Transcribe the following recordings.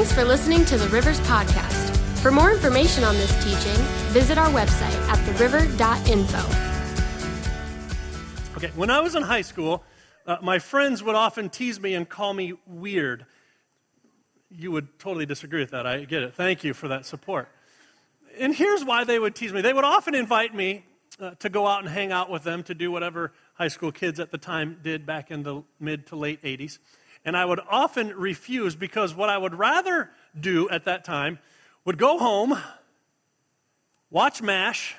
Thanks for listening to the Rivers Podcast. For more information on this teaching, visit our website at theriver.info. Okay, when I was in high school, my friends would often tease me and call me weird. You would totally disagree with that. I get it. Thank you for that support. And here's why they would tease me. They would often invite me to go out and hang out with them, to do whatever high school kids at the time did back in the mid to late 80s. And I would often refuse because what I would rather do at that time would go home, watch MASH,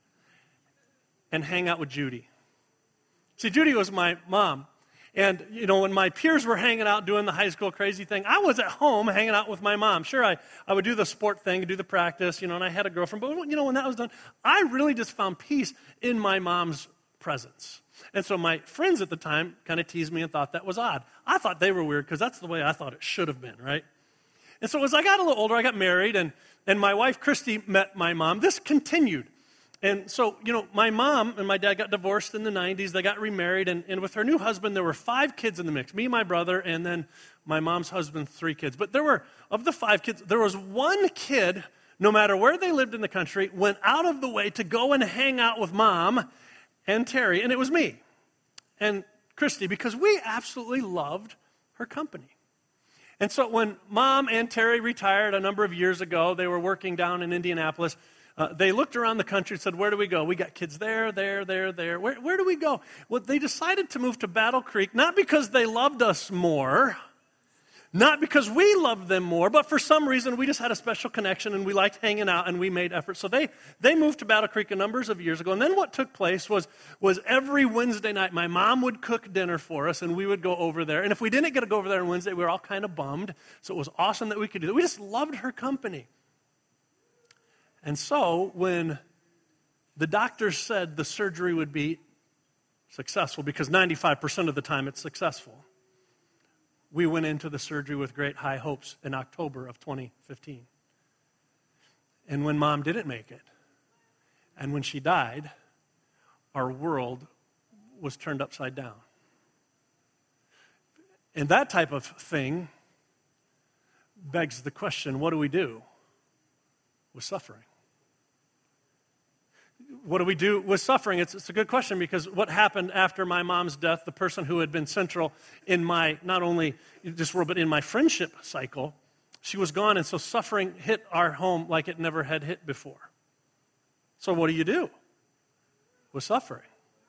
and hang out with Judy. See, Judy was my mom. And, when my peers were hanging out doing the high school crazy thing, I was at home hanging out with my mom. Sure, I would do the sport thing, do the practice, and I had a girlfriend. But, when that was done, I really just found peace in my mom's presence. And so my friends at the time kind of teased me and thought that was odd. I thought they were weird because that's the way I thought it should have been, right? And so as I got a little older, I got married, and my wife, Christy, met my mom. This continued. And so, my mom and my dad got divorced in the 90s. They got remarried, and with her new husband, there were 5 kids in the mix. Me, my brother, and then my mom's husband, 3 kids. But of the 5 kids, there was one kid, no matter where they lived in the country, went out of the way to go and hang out with Mom and Terry, and it was me and Christy, because we absolutely loved her company. And so when Mom and Terry retired a number of years ago, they were working down in Indianapolis. They looked around the country and said, where do we go? We got kids there. Where do we go? Well, they decided to move to Battle Creek, not because they loved us more, not because we loved them more, but for some reason we just had a special connection and we liked hanging out and we made efforts. So they moved to Battle Creek a number of years ago. And then what took place was every Wednesday night, my mom would cook dinner for us and we would go over there. And if we didn't get to go over there on Wednesday, we were all kind of bummed. So it was awesome that we could do that. We just loved her company. And so when the doctors said the surgery would be successful, because 95% of the time it's successful, we went into the surgery with great high hopes in October of 2015. And when Mom didn't make it, and when she died, our world was turned upside down. And that type of thing begs the question, what do we do with suffering? What do we do with suffering? It's a good question, because what happened after my mom's death, the person who had been central in my, not only this world, but in my friendship cycle, she was gone, and so suffering hit our home like it never had hit before. So what do you do with suffering?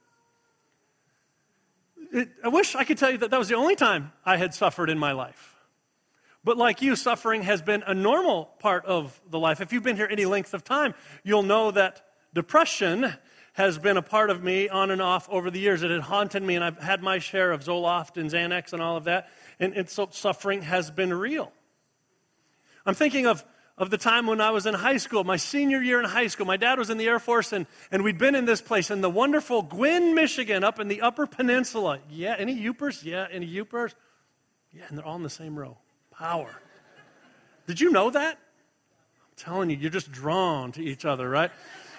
I wish I could tell you that was the only time I had suffered in my life. But like you, suffering has been a normal part of the life. If you've been here any length of time, you'll know that depression has been a part of me on and off over the years. It had haunted me, and I've had my share of Zoloft and Xanax and all of that. And so suffering has been real. I'm thinking of the time when I was in high school, my senior year in high school. My dad was in the Air Force, and we'd been in this place in the wonderful Gwinn, Michigan, up in the Upper Peninsula. Yeah, any Yoopers? Yeah, any Yoopers? Yeah, and they're all in the same row. Power. Did you know that? I'm telling you, you're just drawn to each other, right?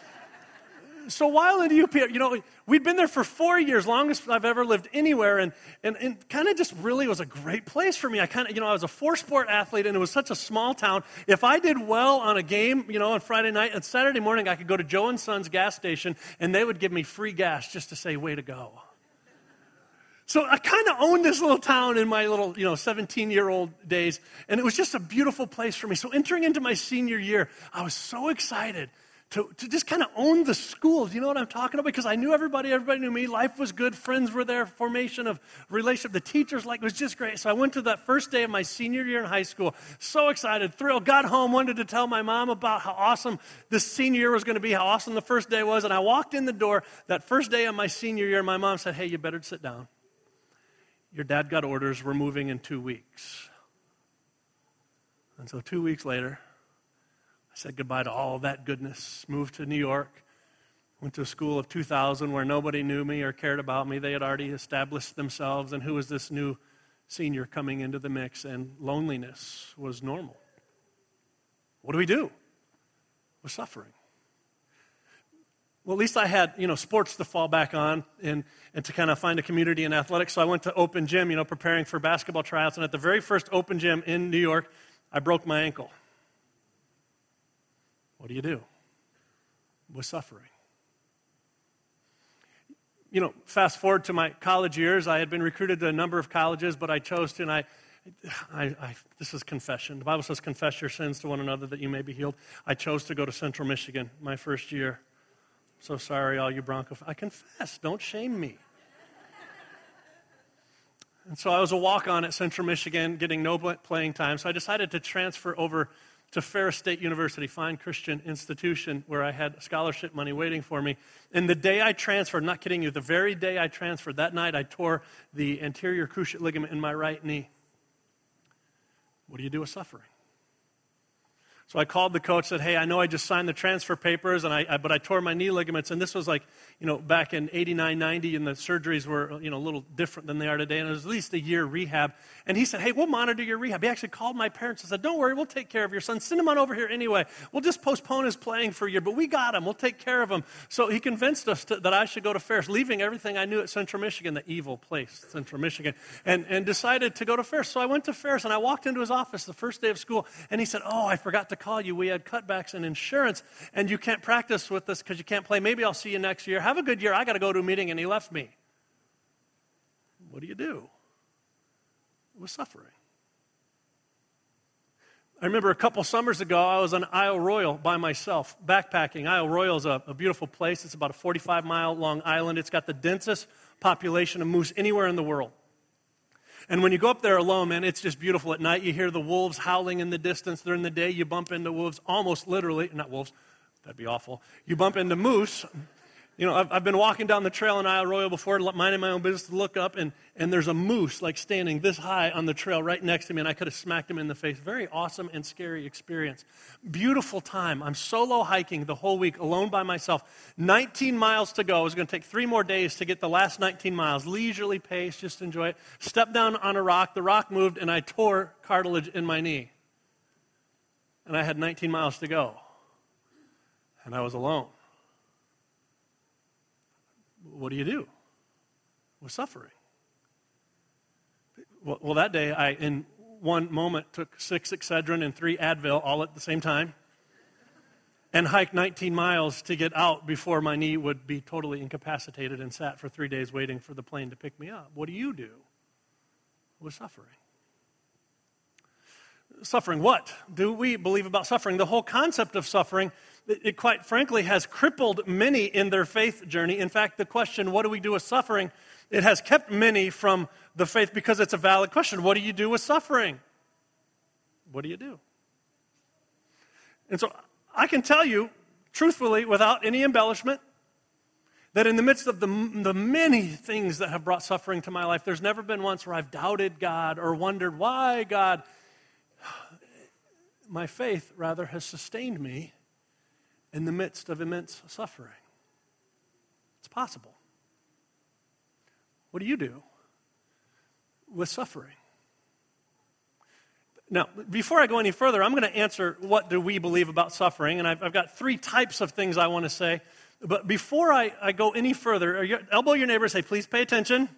So while in the UP, we'd been there for 4 years, longest I've ever lived anywhere, and kind of just really was a great place for me. I was a 4-sport athlete, and it was such a small town. If I did well on a game, on Friday night, and Saturday morning I could go to Joe and Son's gas station, and they would give me free gas just to say, way to go. So I kind of owned this little town in my little, 17-year-old days, and it was just a beautiful place for me. So entering into my senior year, I was so excited to just kind of own the school. Do you know what I'm talking about? Because I knew everybody knew me, life was good, friends were there, formation of relationship, the teachers, it was just great. So I went to that first day of my senior year in high school, so excited, thrilled, got home, wanted to tell my mom about how awesome this senior year was going to be, how awesome the first day was, and I walked in the door that first day of my senior year, my mom said, hey, you better sit down. Your dad got orders, we're moving in 2 weeks. And so 2 weeks later, I said goodbye to all of that goodness, moved to New York, went to a school of 2,000 where nobody knew me or cared about me. They had already established themselves, and who was this new senior coming into the mix, and loneliness was normal. What do we do with suffering? Well, at least I had, sports to fall back on and to kind of find a community in athletics. So I went to Open Gym, preparing for basketball tryouts. And at the very first Open Gym in New York, I broke my ankle. What do you do with suffering? You know, fast forward to my college years. I had been recruited to a number of colleges, but I chose to, and this is confession. The Bible says, confess your sins to one another that you may be healed. I chose to go to Central Michigan my first year. So sorry, all you Bronco fans. I confess. Don't shame me. And so I was a walk-on at Central Michigan, getting no playing time. So I decided to transfer over to Ferris State University, fine Christian institution, where I had scholarship money waiting for me. And the day I transferred, not kidding you, the very day I transferred, that night I tore the anterior cruciate ligament in my right knee. What do you do with suffering? So I called the coach, said, hey, I know I just signed the transfer papers, but I tore my knee ligaments, and this was like, back in 89, 90, and the surgeries were, a little different than they are today, and it was at least a year rehab. And he said, hey, we'll monitor your rehab. He actually called my parents and said, don't worry, we'll take care of your son. Send him on over here anyway. We'll just postpone his playing for a year, but we got him. We'll take care of him. So he convinced us that I should go to Ferris, leaving everything I knew at Central Michigan, the evil place, Central Michigan, and decided to go to Ferris. So I went to Ferris, and I walked into his office the first day of school, and he said, oh, I forgot to call you. We had cutbacks in insurance, and you can't practice with us because you can't play. Maybe I'll see you next year. Have a good year. I got to go to a meeting, and he left me. What do you do with suffering? I remember a couple summers ago, I was on Isle Royale by myself, backpacking. Isle Royale is a beautiful place. It's about a 45-mile long island. It's got the densest population of moose anywhere in the world. And when you go up there alone, man, it's just beautiful. At night, you hear the wolves howling in the distance. During the day, you bump into wolves, almost literally, not wolves, that'd be awful. You bump into moose. I've been walking down the trail in Isle Royale before, minding my own business, to look up, and there's a moose like standing this high on the trail right next to me, and I could have smacked him in the face. Very awesome and scary experience. Beautiful time. I'm solo hiking the whole week, alone by myself. 19 miles to go. It was going to take 3 more days to get the last 19 miles. Leisurely pace, just enjoy it. Stepped down on a rock. The rock moved, and I tore cartilage in my knee. And I had 19 miles to go. And I was alone. What do you do with suffering? Well, that day, I, in one moment, took 6 Excedrin and 3 Advil all at the same time and hiked 19 miles to get out before my knee would be totally incapacitated, and sat for 3 days waiting for the plane to pick me up. What do you do with suffering? Suffering, what do we believe about suffering? The whole concept of suffering, it quite frankly has crippled many in their faith journey. In fact, the question, what do we do with suffering, it has kept many from the faith because it's a valid question. What do you do with suffering? What do you do? And so I can tell you, truthfully, without any embellishment, that in the midst of the many things that have brought suffering to my life, there's never been once where I've doubted God or wondered why God. My faith, rather, has sustained me in the midst of immense suffering. It's possible. What do you do with suffering? Now, before I go any further, I'm going to answer what do we believe about suffering, and I've got 3 types of things I want to say. But before I go any further, elbow your neighbor and say, please pay attention.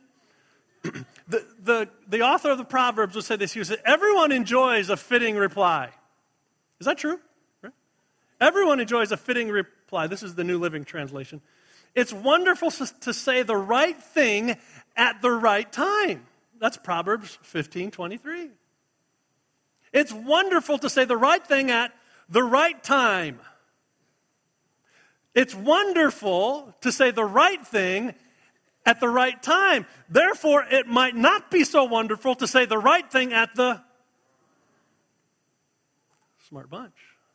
The author of the Proverbs will say this. He said, everyone enjoys a fitting reply. Is that true? Right? Everyone enjoys a fitting reply. This is the New Living Translation. It's wonderful to say the right thing at the right time. That's Proverbs 15:23. It's wonderful to say the right thing at the right time. It's wonderful to say the right thing at the right time. Therefore, it might not be so wonderful to say the right thing at the smart bunch.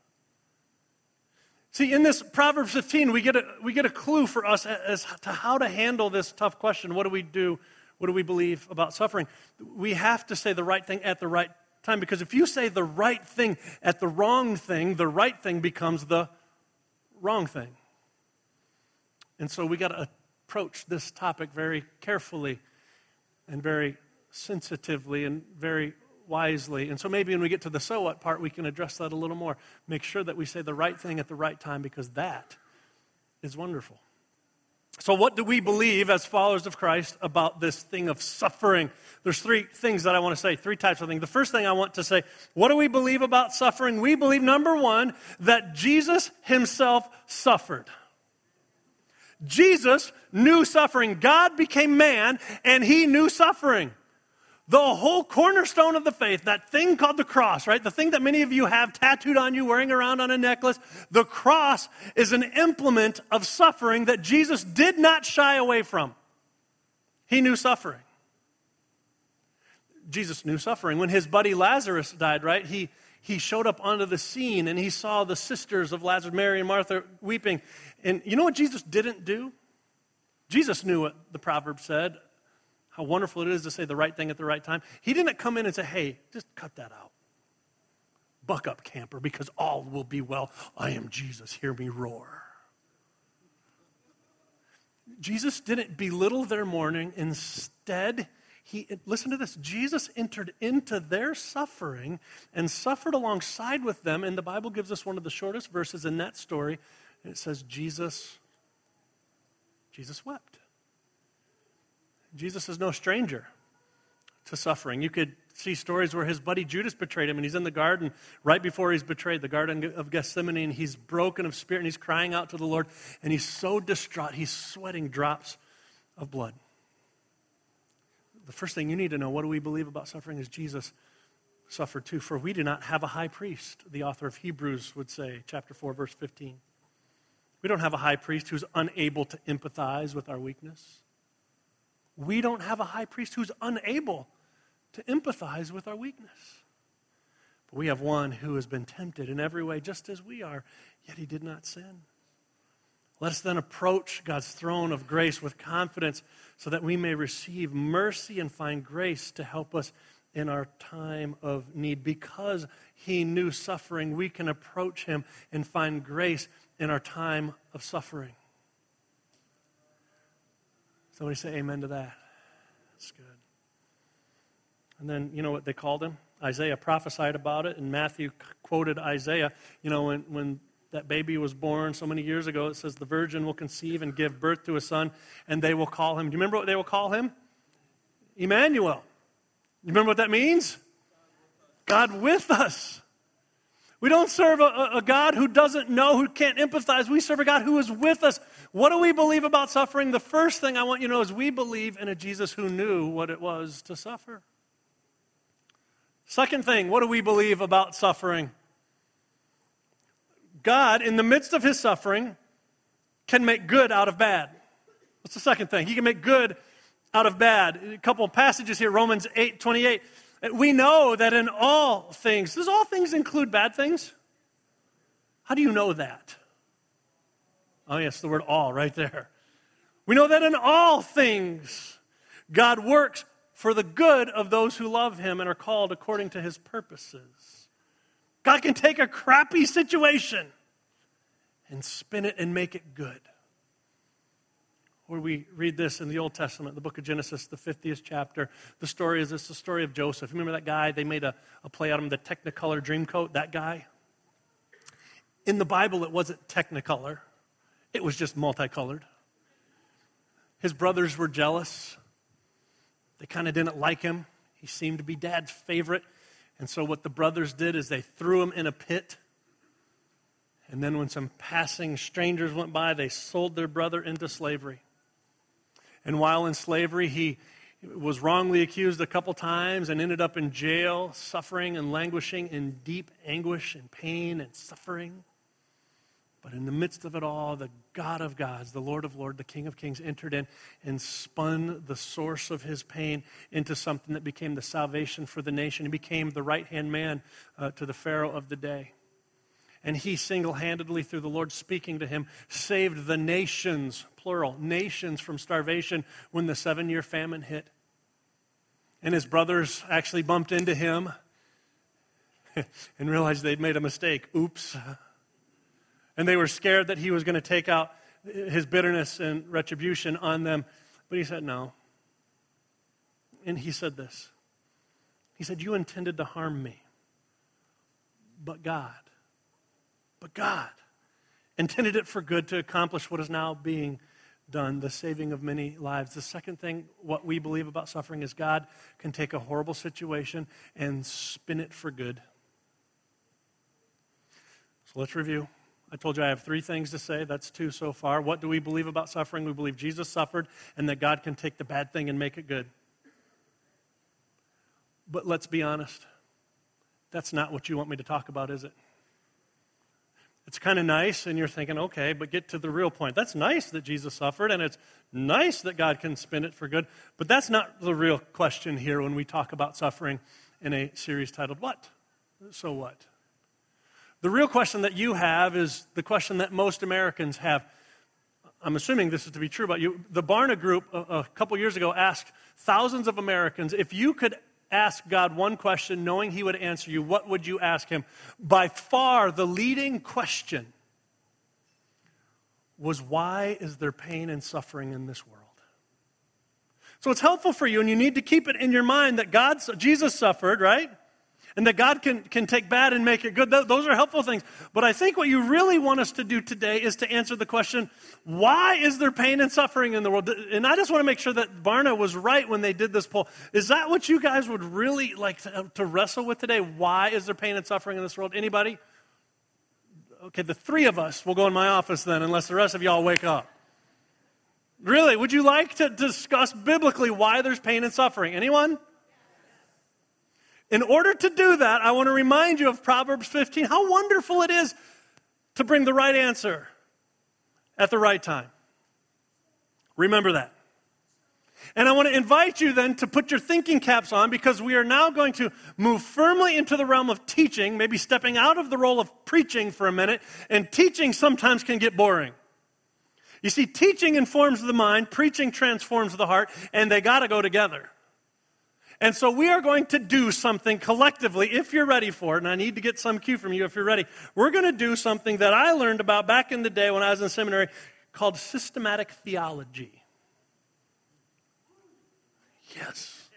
See, in this Proverbs 15, we get a clue for us as to how to handle this tough question. What do we do? What do we believe about suffering? We have to say the right thing at the right time, because if you say the right thing at the wrong thing, the right thing becomes the wrong thing. And so we got to approach this topic very carefully and very sensitively and very wisely. And so maybe when we get to the so what part, we can address that a little more. Make sure that we say the right thing at the right time, because that is wonderful. So what do we believe as followers of Christ about this thing of suffering? There's three things that I want to say, three types of things. The first thing I want to say, what do we believe about suffering? We believe, number one, that Jesus himself suffered. Jesus knew suffering. God became man, and he knew suffering. The whole cornerstone of the faith, that thing called the cross, right? The thing that many of you have tattooed on you, wearing around on a necklace, the cross is an implement of suffering that Jesus did not shy away from. He knew suffering. Jesus knew suffering. When his buddy Lazarus died, right? He showed up onto the scene and he saw the sisters of Lazarus, Mary and Martha, weeping. And you know what Jesus didn't do? Jesus knew what the proverb said. How wonderful it is to say the right thing at the right time. He didn't come in and say, hey, just cut that out. Buck up, camper, because all will be well. I am Jesus, hear me roar. Jesus didn't belittle their mourning. Instead, listen to this, Jesus entered into their suffering and suffered alongside with them. And the Bible gives us one of the shortest verses in that story. And it says, Jesus wept. Jesus is no stranger to suffering. You could see stories where his buddy Judas betrayed him, and he's in the garden right before he's betrayed, the Garden of Gethsemane, and he's broken of spirit, and he's crying out to the Lord, and he's so distraught, he's sweating drops of blood. The first thing you need to know, what do we believe about suffering, is Jesus suffered too. For we do not have a high priest, the author of Hebrews would say, chapter 4, verse 15. We don't have a high priest who's unable to empathize with our weakness. We don't have a high priest who's unable to empathize with our weakness. But we have one who has been tempted in every way, just as we are, yet he did not sin. Let us then approach God's throne of grace with confidence so that we may receive mercy and find grace to help us in our time of need. Because he knew suffering, we can approach him and find grace in our time of suffering. Somebody say amen to that. That's good. And then, you know what they called him? Isaiah prophesied about it, and Matthew quoted Isaiah. You know, when that baby was born so many years ago, it says the virgin will conceive and give birth to a son, and they will call him. Do you remember what they will call him? Emmanuel. You remember what that means? God with us. We don't serve a God who doesn't know, who can't empathize. We serve a God who is with us. What do we believe about suffering? The first thing I want you to know is we believe in a Jesus who knew what it was to suffer. Second thing, what do we believe about suffering? God, in the midst of his suffering, can make good out of bad. What's the second thing? He can make good out of bad. A couple of passages here, Romans 8:28. We know that in all things, does all things include bad things? How do you know that? Oh yes, the word all right there. We know that in all things, God works for the good of those who love him and are called according to his purposes. God can take a crappy situation and spin it and make it good. Or we read this in the Old Testament, the book of Genesis, the 50th chapter. The story is this, the story of Joseph. Remember that guy? They made a play out of him, the Technicolor Dreamcoat, that guy. In the Bible, it wasn't Technicolor. It was just multicolored. His brothers were jealous. They kind of didn't like him. He seemed to be Dad's favorite. And so what the brothers did is they threw him in a pit. And then when some passing strangers went by, they sold their brother into slavery. And while in slavery, he was wrongly accused a couple times and ended up in jail, suffering and languishing in deep anguish and pain and suffering. But in the midst of it all, the God of gods, the Lord of lords, the King of kings, entered in and spun the source of his pain into something that became the salvation for the nation. He became the right-hand man to the Pharaoh of the day. And he single-handedly, through the Lord speaking to him, saved the nations, plural, nations from starvation when the 7-year famine hit. And his brothers actually bumped into him and realized they'd made a mistake. Oops. And they were scared that he was going to take out his bitterness and retribution on them. But he said no. And he said this. He said, you intended to harm me, but God intended it for good to accomplish what is now being done the saving of many lives. The second thing, what we believe about suffering, is God can take a horrible situation and spin it for good. So let's review. I told you I have 3 things to say. That's 2 so far. What do we believe about suffering? We believe Jesus suffered and that God can take the bad thing and make it good. But let's be honest. That's not what you want me to talk about, is it? It's kind of nice, and you're thinking, okay, but get to the real point. That's nice that Jesus suffered, and it's nice that God can spin it for good, but that's not the real question here when we talk about suffering in a series titled, What? So what? The real question that you have is the question that most Americans have. I'm assuming this is to be true about you. The Barna Group a couple years ago asked thousands of Americans, if you could ask God one question knowing he would answer you, what would you ask him? By far, the leading question was, why is there pain and suffering in this world? So it's helpful for you, and you need to keep it in your mind that Jesus suffered, right? And that God can take bad and make it good. Those are helpful things. But I think what you really want us to do today is to answer the question, why is there pain and suffering in the world? And I just want to make sure that Barna was right when they did this poll. Is that what you guys would really like to wrestle with today? Why is there pain and suffering in this world? Anybody? Okay, the 3 of us will go in my office then, unless the rest of y'all wake up. Really, would you like to discuss biblically why there's pain and suffering? Anyone? In order to do that, I want to remind you of Proverbs 15, how wonderful it is to bring the right answer at the right time. Remember that. And I want to invite you then to put your thinking caps on, because we are now going to move firmly into the realm of teaching, maybe stepping out of the role of preaching for a minute, and teaching sometimes can get boring. You see, teaching informs the mind, preaching transforms the heart, and they got to go together. And so we are going to do something collectively, if you're ready for it, and I need to get some cue from you if you're ready. We're going to do something that I learned about back in the day when I was in seminary called systematic theology. Yes.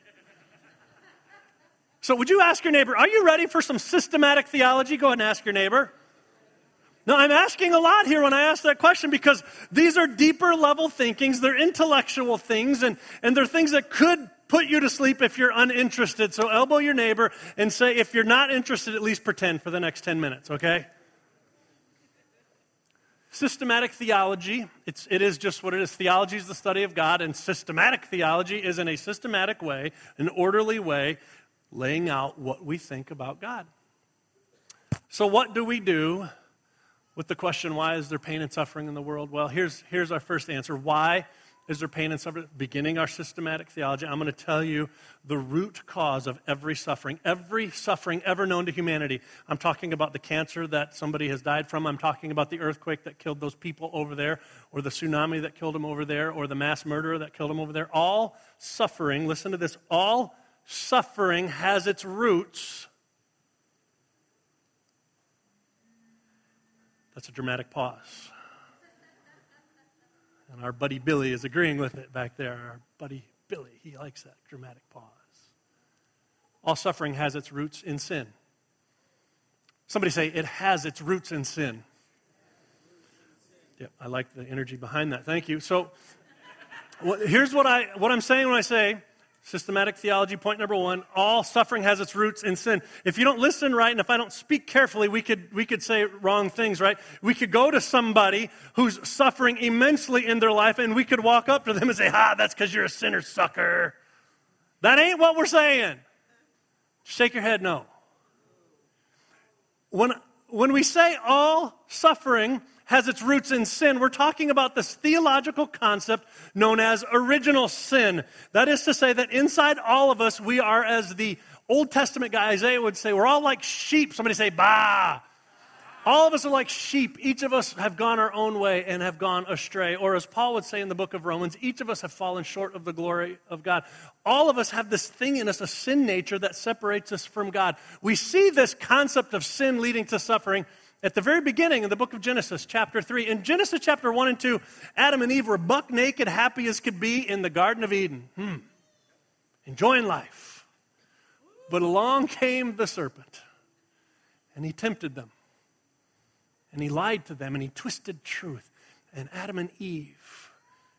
So would you ask your neighbor, are you ready for some systematic theology? Go ahead and ask your neighbor. Now, I'm asking a lot here when I ask that question, because these are deeper level thinkings, they're intellectual things, and they're things that could put you to sleep if you're uninterested. So elbow your neighbor and say, if you're not interested, at least pretend for the next 10 minutes, okay? Systematic theology, it is just what it is. Theology is the study of God, and systematic theology is in a systematic way, an orderly way, laying out what we think about God. So what do we do with the question, why is there pain and suffering in the world? Well, here's our first answer. Why is there pain and suffering? Beginning our systematic theology, I'm going to tell you the root cause of every suffering ever known to humanity. I'm talking about the cancer that somebody has died from. I'm talking about the earthquake that killed those people over there, or the tsunami that killed them over there, or the mass murderer that killed them over there. All suffering, listen to this, all suffering has its roots. That's a dramatic pause. And our buddy Billy is agreeing with it back there. Our buddy Billy, he likes that dramatic pause. All suffering has its roots in sin. Somebody say, it has its roots in sin. Yeah, I like the energy behind that. Thank you. So here's what I'm saying when I say systematic theology, point number 1, all suffering has its roots in sin. If you don't listen right, and if I don't speak carefully, we could say wrong things, right? We could go to somebody who's suffering immensely in their life, and we could walk up to them and say, that's because you're a sinner, sucker. That ain't what we're saying. Shake your head, no. When we say all suffering has its roots in sin, we're talking about this theological concept known as original sin. That is to say that inside all of us, we are, as the Old Testament guy Isaiah would say, we're all like sheep. Somebody say, bah. All of us are like sheep. Each of us have gone our own way and have gone astray. Or as Paul would say in the book of Romans, each of us have fallen short of the glory of God. All of us have this thing in us, a sin nature that separates us from God. We see this concept of sin leading to suffering at the very beginning in the book of Genesis, chapter 3. In Genesis chapter 1 and 2, Adam and Eve were buck naked, happy as could be in the Garden of Eden. Enjoying life. But along came the serpent, and he tempted them. And he lied to them, and he twisted truth. And Adam and Eve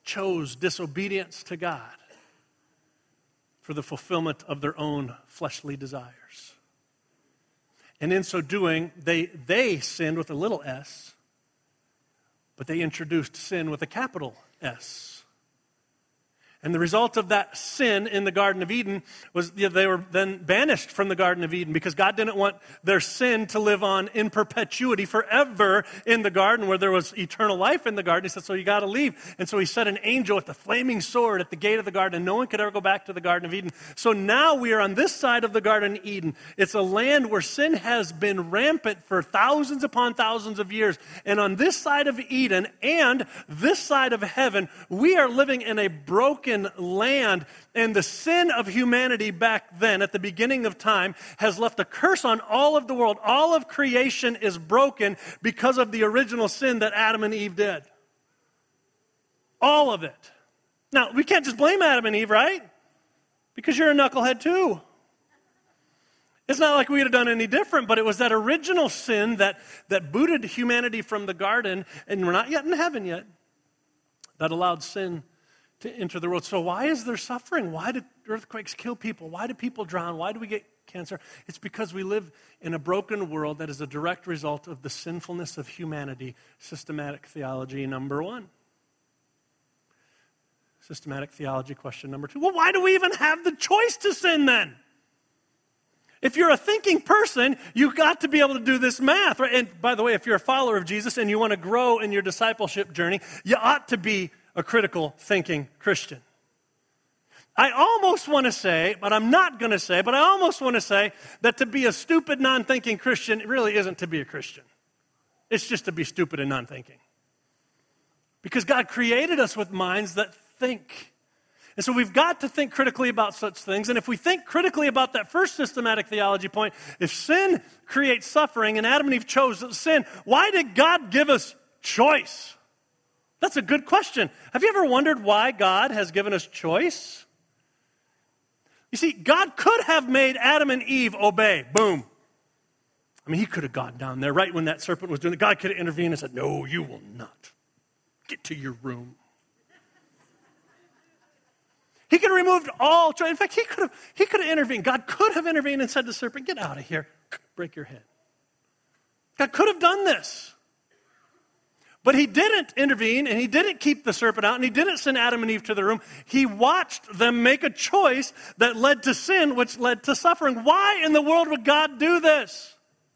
chose disobedience to God for the fulfillment of their own fleshly desires. And in so doing, they sinned with a little s, but they introduced sin with a capital S. And the result of that sin in the Garden of Eden was they were then banished from the Garden of Eden because God didn't want their sin to live on in perpetuity forever in the garden where there was eternal life in the garden. He said, so you got to leave. And so he set an angel with the flaming sword at the gate of the garden, and no one could ever go back to the Garden of Eden. So now we are on this side of the Garden of Eden. It's a land where sin has been rampant for thousands upon thousands of years. And on this side of Eden and this side of heaven, we are living in a broken land, and the sin of humanity back then at the beginning of time has left a curse on all of the world. All of creation is broken because of the original sin that Adam and Eve did. All of it. Now, we can't just blame Adam and Eve, right? Because you're a knucklehead too. It's not like we would have done any different, but it was that original sin that booted humanity from the garden, and we're not yet in heaven yet, that allowed sin to enter the world. So why is there suffering? Why do earthquakes kill people? Why do people drown? Why do we get cancer? It's because we live in a broken world that is a direct result of the sinfulness of humanity. Systematic theology number 1. Systematic theology question number 2. Well, why do we even have the choice to sin then? If you're a thinking person, you've got to be able to do this math, right? And by the way, if you're a follower of Jesus and you want to grow in your discipleship journey, you ought to be a critical thinking Christian. I almost want to say, but I'm not going to say, but I almost want to say that to be a stupid, non-thinking Christian really isn't to be a Christian. It's just to be stupid and non-thinking. Because God created us with minds that think. And so we've got to think critically about such things. And if we think critically about that first systematic theology point, if sin creates suffering and Adam and Eve chose sin, why did God give us choice? That's a good question. Have you ever wondered why God has given us choice? You see, God could have made Adam and Eve obey. Boom. I mean, he could have gone down there right when that serpent was doing it. God could have intervened and said, no, you will not. Get to your room. He could have removed all choice. In fact, he could have intervened. God could have intervened and said to the serpent, get out of here. Break your head. God could have done this. But he didn't intervene, and he didn't keep the serpent out, and he didn't send Adam and Eve to the room. He watched them make a choice that led to sin, which led to suffering. Why in the world would God do this?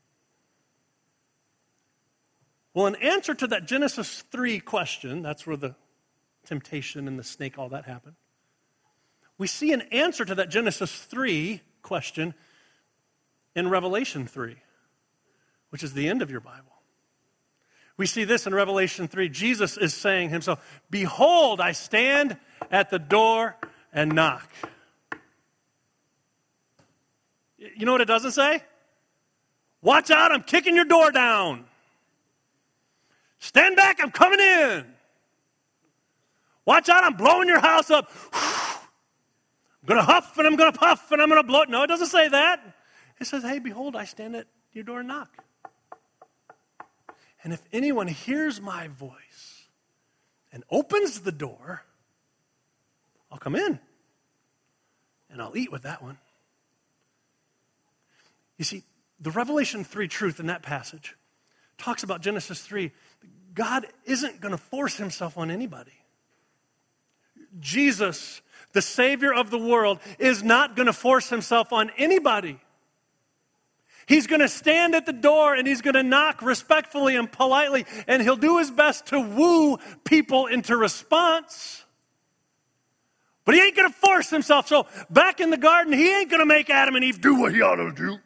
Well, in answer to that Genesis 3 question, that's where the temptation and the snake, all that happened. We see an answer to that Genesis 3 question in Revelation 3, which is the end of your Bible. We see this in Revelation 3. Jesus is saying himself, behold, I stand at the door and knock. You know what it doesn't say? Watch out, I'm kicking your door down. Stand back, I'm coming in. Watch out, I'm blowing your house up. I'm going to huff and I'm going to puff and I'm going to blow it. No, it doesn't say that. It says, hey, behold, I stand at your door and knock. And if anyone hears my voice and opens the door, I'll come in and I'll eat with that one. You see, the Revelation 3 truth in that passage talks about Genesis 3. God isn't going to force himself on anybody. Jesus, the Savior of the world, is not going to force himself on anybody. He's going to stand at the door and he's going to knock respectfully and politely, and he'll do his best to woo people into response. But he ain't going to force himself. So back in the garden, he ain't going to make Adam and Eve do what he ought to do.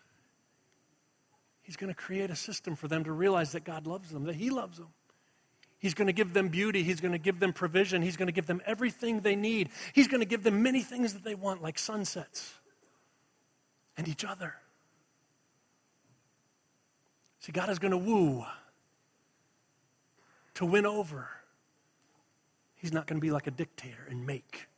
He's going to create a system for them to realize that God loves them, that he loves them. He's going to give them beauty. He's going to give them provision. He's going to give them everything they need. He's going to give them many things that they want, like sunsets and each other. See, God is going to woo, to win over. He's not going to be like a dictator and make.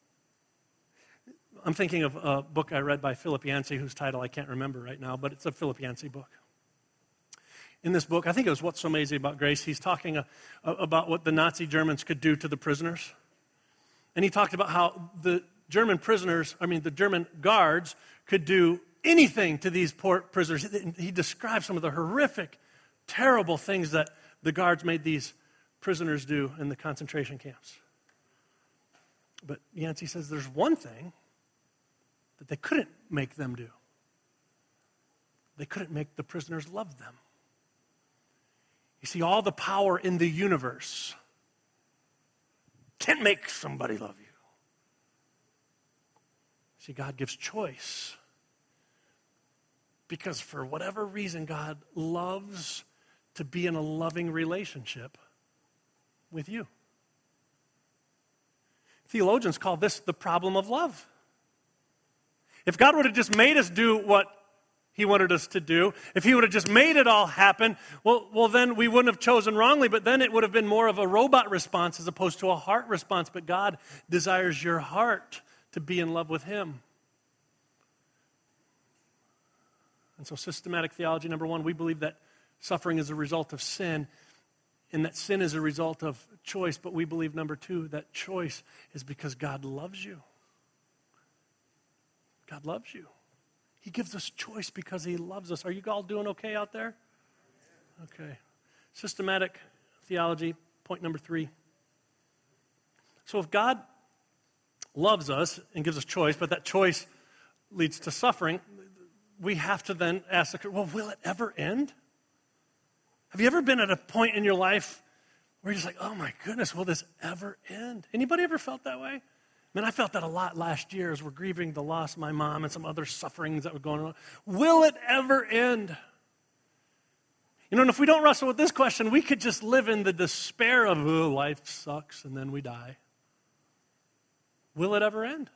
I'm thinking of a book I read by Philip Yancey, whose title I can't remember right now, but it's a Philip Yancey book. in this book, I think it was What's So Amazing About Grace, he's talking about what the Nazi Germans could do to the prisoners. And he talked about how the German guards could do anything to these poor prisoners. He described some of the horrific, terrible things that the guards made these prisoners do in the concentration camps. But Yancey says there's one thing that they couldn't make them do. They couldn't make the prisoners love them. You see, all the power in the universe can't make somebody love you. See, God gives choice. Because for whatever reason, God loves to be in a loving relationship with you. Theologians call this the problem of love. If God would have just made us do what he wanted us to do, if he would have just made it all happen, well, then we wouldn't have chosen wrongly, but then it would have been more of a robot response as opposed to a heart response. But God desires your heart to be in love with him. And so systematic theology, number one, we believe that suffering is a result of sin, and that sin is a result of choice. But we believe, number two, that choice is because God loves you. God loves you. He gives us choice because he loves us. Are you all doing okay out there? Okay. Systematic theology, point number three. So if God loves us and gives us choice, but that choice leads to suffering, we have to then ask the question, well, will it ever end? Have you ever been at a point in your life where you're just like, oh my goodness, will this ever end? Anybody ever felt that way? Man, I felt that a lot last year as we're grieving the loss of my mom and some other sufferings that were going on. Will it ever end? You know, and if we don't wrestle with this question, we could just live in the despair of, oh, life sucks, and then we die. Will it ever end?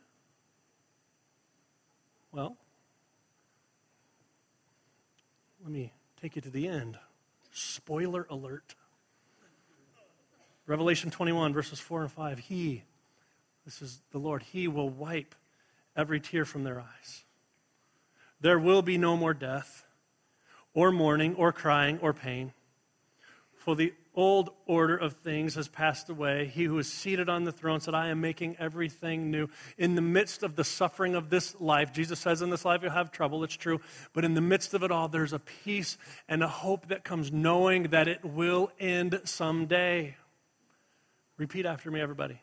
Well, let me take you to the end. Spoiler alert. Revelation 21, verses 4 and 5. This is the Lord, he will wipe every tear from their eyes. There will be no more death, or mourning, or crying, or pain. For the old order of things has passed away. He who is seated on the throne said, I am making everything new. In the midst of the suffering of this life, Jesus says in this life you'll have trouble, it's true. But in the midst of it all, there's a peace and a hope that comes knowing that it will end someday. Repeat after me, everybody.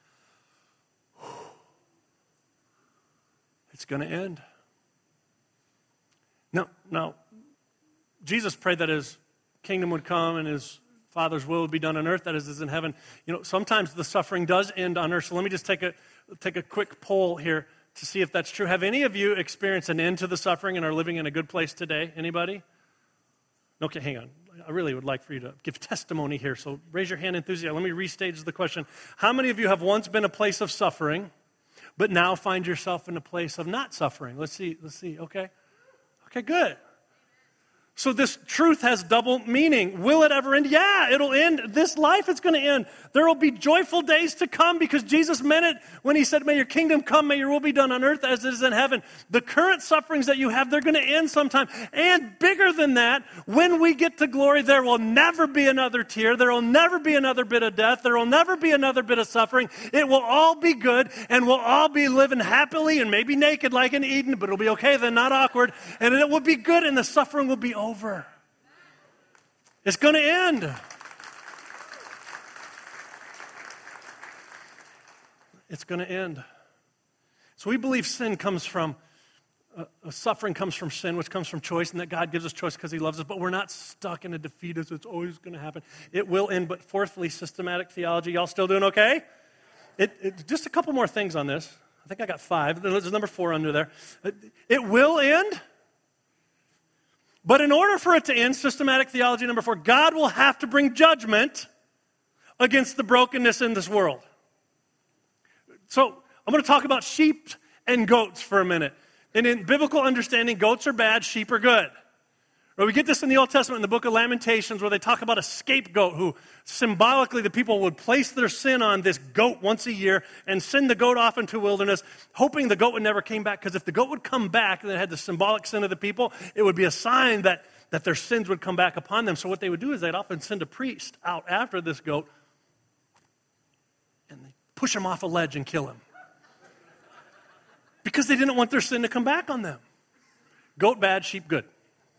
It's going to end. Now, Jesus prayed that his kingdom would come and his Father's will would be done on earth, that is in heaven. You know, sometimes the suffering does end on earth. So let me just take a quick poll here to see if that's true. Have any of you experienced an end to the suffering and are living in a good place today? Anybody? Okay, hang on. I really would like for you to give testimony here. So raise your hand, enthusiasm. Let me restage the question. How many of you have once been a place of suffering, but now find yourself in a place of not suffering? Let's see. Okay, good. So this truth has double meaning. Will it ever end? Yeah, it'll end. This life is going to end. There will be joyful days to come because Jesus meant it when he said, may your kingdom come, may your will be done on earth as it is in heaven. The current sufferings that you have, they're going to end sometime. And bigger than that, when we get to glory, there will never be another tear. There will never be another bit of death. There will never be another bit of suffering. It will all be good, and we'll all be living happily and maybe naked like in Eden, but it'll be okay then, not awkward. And it will be good, and the suffering will be over. It's going to end. It's going to end. So we believe sin comes from, suffering comes from sin, which comes from choice, and that God gives us choice because he loves us, but we're not stuck in a defeat as it's always going to happen. It will end, but fourthly, systematic theology. Y'all still doing okay? Just a couple more things on this. I think I got 5. There's number 4 under there. It will end. But in order for it to end, systematic theology number 4, God will have to bring judgment against the brokenness in this world. So I'm going to talk about sheep and goats for a minute. And in biblical understanding, goats are bad, sheep are good. Or we get this in the Old Testament in the book of Lamentations where they talk about a scapegoat who symbolically the people would place their sin on this goat once a year and send the goat off into the wilderness, hoping the goat would never come back, because if the goat would come back and it had the symbolic sin of the people, it would be a sign that their sins would come back upon them. So what they would do is they'd often send a priest out after this goat and they'd push him off a ledge and kill him. Because they didn't want their sin to come back on them. Goat bad, sheep good.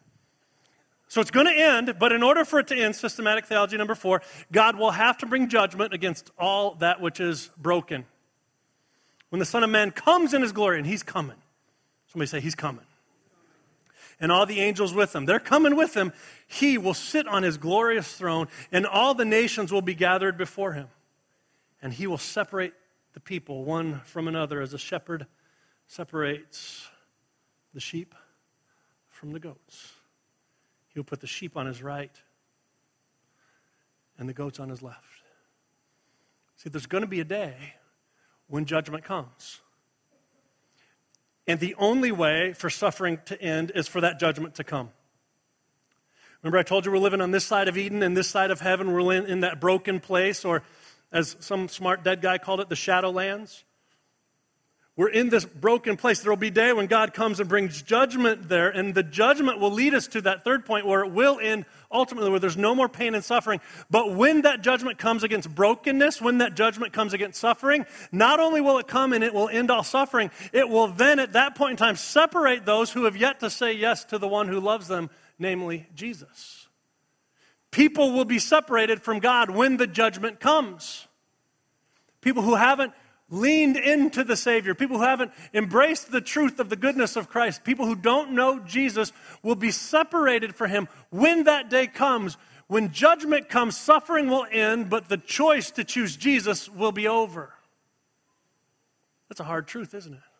So it's going to end, but in order for it to end, systematic theology number 4, God will have to bring judgment against all that which is broken. When the Son of Man comes in his glory, and he's coming. Somebody say, he's coming. And all the angels with him. They're coming with him. He will sit on his glorious throne, and all the nations will be gathered before him. And he will separate the people one from another as a shepherd separates the sheep from the goats. He'll put the sheep on his right and the goats on his left. See, there's going to be a day when judgment comes. And the only way for suffering to end is for that judgment to come. Remember I told you we're living on this side of Eden and this side of heaven. We're in that broken place, or as some smart dead guy called it, the Shadowlands. We're in this broken place. There will be a day when God comes and brings judgment there, and the judgment will lead us to that third point where it will end ultimately, where there's no more pain and suffering. But when that judgment comes against brokenness, when that judgment comes against suffering, not only will it come and it will end all suffering, it will then at that point in time separate those who have yet to say yes to the one who loves them, namely Jesus. People will be separated from God when the judgment comes. People who haven't leaned into the Savior, people who haven't embraced the truth of the goodness of Christ, people who don't know Jesus will be separated from him when that day comes. When judgment comes, suffering will end, but the choice to choose Jesus will be over. That's a hard truth, isn't it?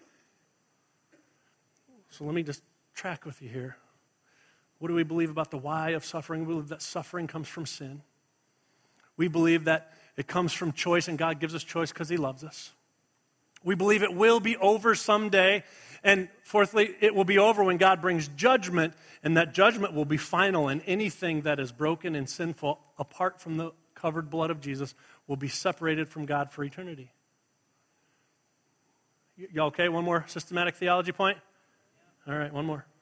So let me just track with you here. What do we believe about the why of suffering? We believe that suffering comes from sin. We believe that it comes from choice, and God gives us choice because he loves us. We believe it will be over someday. And fourthly, it will be over when God brings judgment, and that judgment will be final, and anything that is broken and sinful, apart from the covered blood of Jesus, will be separated from God for eternity. Y'all okay? One more systematic theology point? All right, one more.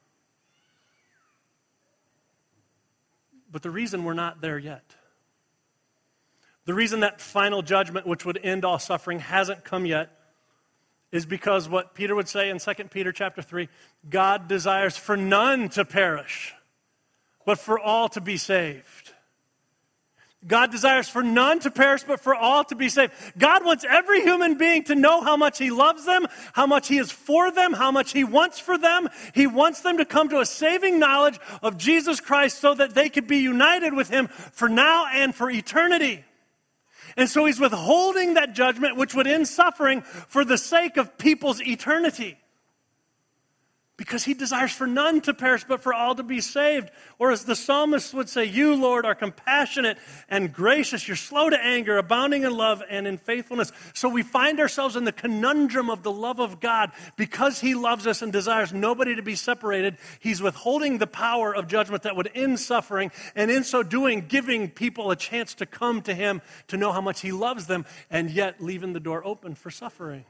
But the reason we're not there yet, the reason that final judgment, which would end all suffering, hasn't come yet, is because what Peter would say in 2 Peter chapter 3, God desires for none to perish, but for all to be saved. God desires for none to perish, but for all to be saved. God wants every human being to know how much he loves them, how much he is for them, how much he wants for them. He wants them to come to a saving knowledge of Jesus Christ so that they could be united with him for now and for eternity. And so he's withholding that judgment, which would end suffering, for the sake of people's eternity. Because he desires for none to perish, but for all to be saved. Or as the psalmist would say, you, Lord, are compassionate and gracious. You're slow to anger, abounding in love and in faithfulness. So we find ourselves in the conundrum of the love of God. Because he loves us and desires nobody to be separated, he's withholding the power of judgment that would end suffering. And in so doing, giving people a chance to come to him, to know how much he loves them, and yet leaving the door open for suffering.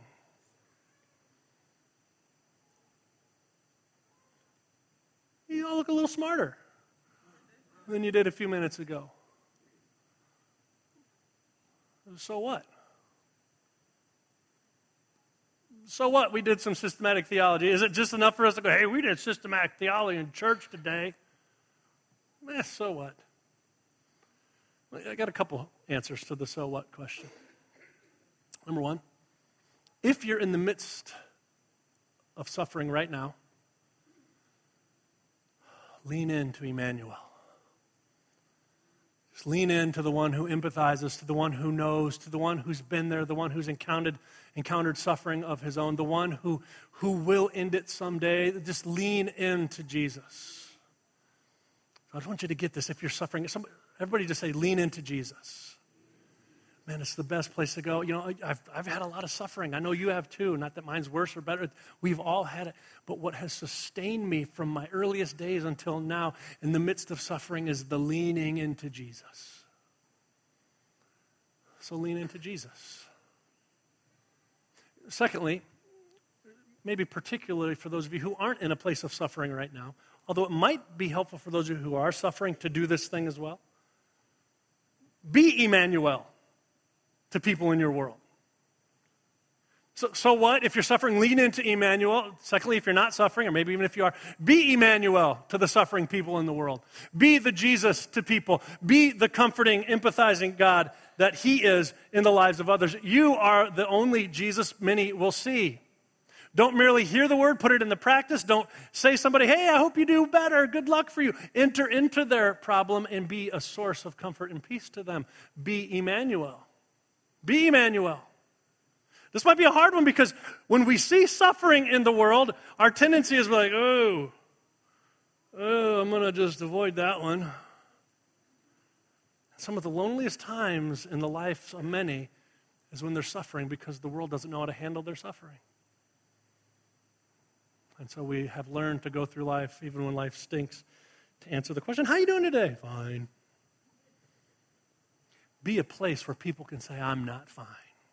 You all look a little smarter than you did a few minutes ago. So what? So what? We did some systematic theology. Is it just enough for us to go, hey, we did systematic theology in church today? So what? I got a couple answers to the so what question. Number one, if you're in the midst of suffering right now, lean into Emmanuel. Just lean into the one who empathizes, to the one who knows, to the one who's been there, the one who's encountered suffering of his own, the one who will end it someday. Just lean into Jesus. So I just want you to get this. If you're suffering, everybody just say, lean into Jesus. man, it's the best place to go. You know, I've had a lot of suffering. I know you have too. Not that mine's worse or better. We've all had it. But what has sustained me from my earliest days until now in the midst of suffering is the leaning into Jesus. So lean into Jesus. Secondly, maybe particularly for those of you who aren't in a place of suffering right now, although it might be helpful for those of you who are suffering to do this thing as well, be Emmanuel to people in your world. So what? If you're suffering, lean into Emmanuel. Secondly, if you're not suffering, or maybe even if you are, be Emmanuel to the suffering people in the world. Be the Jesus to people. Be the comforting, empathizing God that He is in the lives of others. You are the only Jesus many will see. Don't merely hear the word, put it into practice. Don't say to somebody, hey, I hope you do better. Good luck for you. Enter into their problem and be a source of comfort and peace to them. Be Emmanuel. Be Emmanuel. This might be a hard one because when we see suffering in the world, our tendency is like, oh, I'm going to just avoid that one. Some of the loneliest times in the lives of many is when they're suffering because the world doesn't know how to handle their suffering. And so we have learned to go through life, even when life stinks, to answer the question, how are you doing today? Fine. Be a place where people can say, I'm not fine.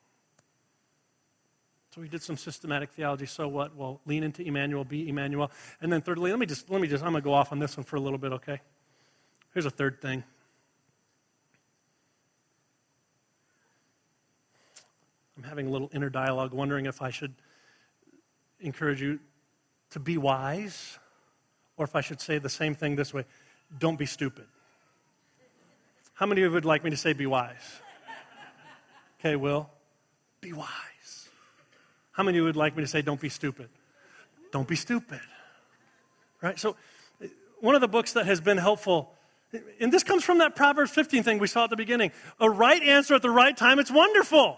So we did some systematic theology. So what? Well, lean into Emmanuel, be Emmanuel. And then thirdly, let me just, I'm going to go off on this one for a little bit, okay? Here's a third thing. I'm having a little inner dialogue, wondering if I should encourage you to be wise, or if I should say the same thing this way, don't be stupid. How many of you would like me to say be wise? Okay, Will, be wise. How many of you would like me to say don't be stupid? Don't be stupid. Right? So one of the books that has been helpful, and this comes from that Proverbs 15 thing we saw at the beginning, a right answer at the right time, it's wonderful.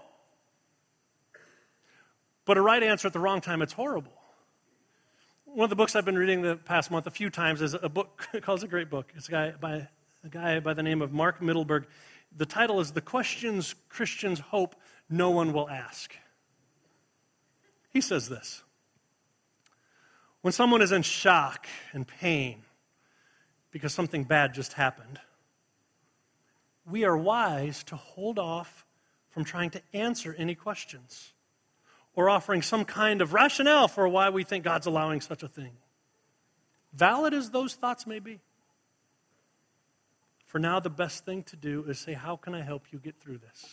But a right answer at the wrong time, it's horrible. One of the books I've been reading the past month a few times is a book called, a great book. It's a guy by the name of Mark Mittelberg. The title is The Questions Christians Hope No One Will Ask. He says this: when someone is in shock and pain because something bad just happened, we are wise to hold off from trying to answer any questions or offering some kind of rationale for why we think God's allowing such a thing. Valid as those thoughts may be. For now, the best thing to do is say, how can I help you get through this?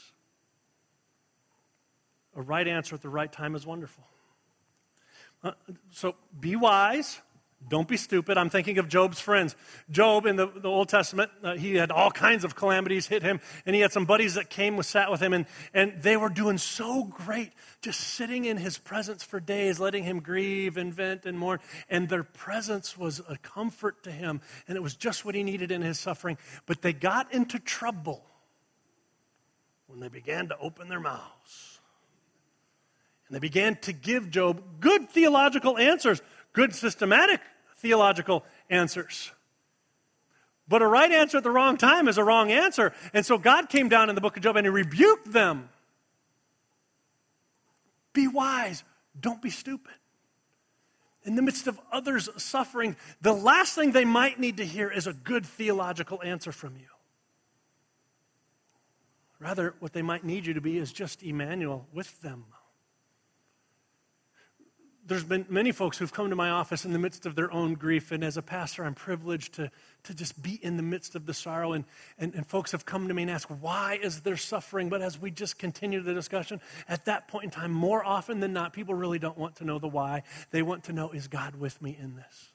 A right answer at the right time is wonderful. So be wise. Don't be stupid. I'm thinking of Job's friends. Job in the Old Testament, he had all kinds of calamities hit him, and he had some buddies that sat with him, and they were doing so great, just sitting in his presence for days, letting him grieve and vent and mourn, and their presence was a comfort to him, and it was just what he needed in his suffering. But they got into trouble when they began to open their mouths. And they began to give Job good theological answers, good systematic theological answers. But a right answer at the wrong time is a wrong answer. And so God came down in the book of Job and He rebuked them. Be wise. Don't be stupid. In the midst of others' suffering, the last thing they might need to hear is a good theological answer from you. Rather, what they might need you to be is just Emmanuel with them. There's been many folks who've come to my office in the midst of their own grief, and as a pastor, I'm privileged to just be in the midst of the sorrow, and folks have come to me and asked, why is there suffering? But as we just continue the discussion, at that point in time, more often than not, people really don't want to know the why. They want to know, is God with me in this?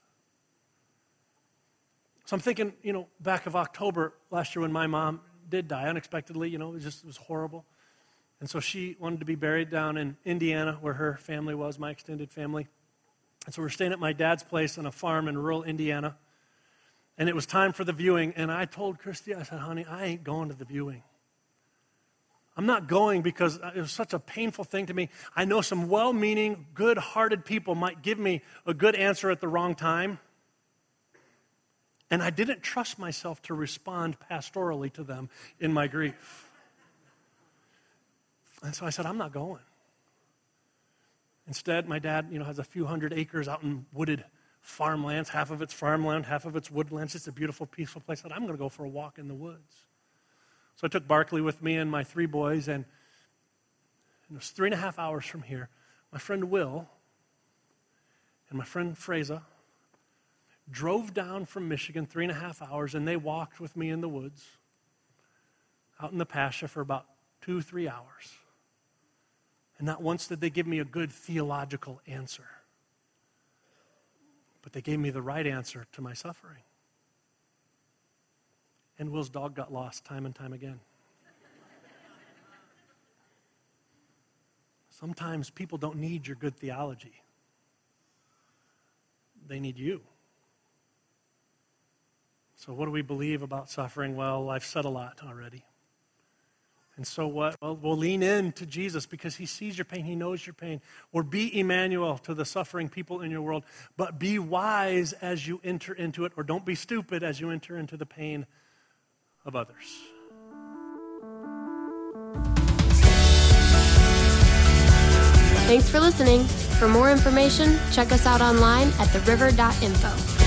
So I'm thinking, back of October last year when my mom did die unexpectedly, it was horrible. And so she wanted to be buried down in Indiana where her family was, my extended family. And so we're staying at my dad's place on a farm in rural Indiana. And it was time for the viewing. And I told Christy, I said, honey, I ain't going to the viewing. I'm not going because it was such a painful thing to me. I know some well-meaning, good-hearted people might give me a good answer at the wrong time. And I didn't trust myself to respond pastorally to them in my grief. And so I said, I'm not going. Instead, my dad, has a few hundred acres out in wooded farmlands. Half of it's farmland, half of it's woodlands. It's a beautiful, peaceful place. I said, I'm going to go for a walk in the woods. So I took Barkley with me and my 3 boys, and it was 3.5 hours from here. My friend Will and my friend Fraser drove down from Michigan 3.5 hours, and they walked with me in the woods, out in the pasture for about 2-3 hours. And not once did they give me a good theological answer, but they gave me the right answer to my suffering. And Will's dog got lost time and time again. Sometimes people don't need your good theology. They need you. So what do we believe about suffering? Well, I've said a lot already. And so what? Well, we'll lean in to Jesus because he sees your pain. He knows your pain. Or be Emmanuel to the suffering people in your world. But be wise as you enter into it, or don't be stupid as you enter into the pain of others. Thanks for listening. For more information, check us out online at theriver.info.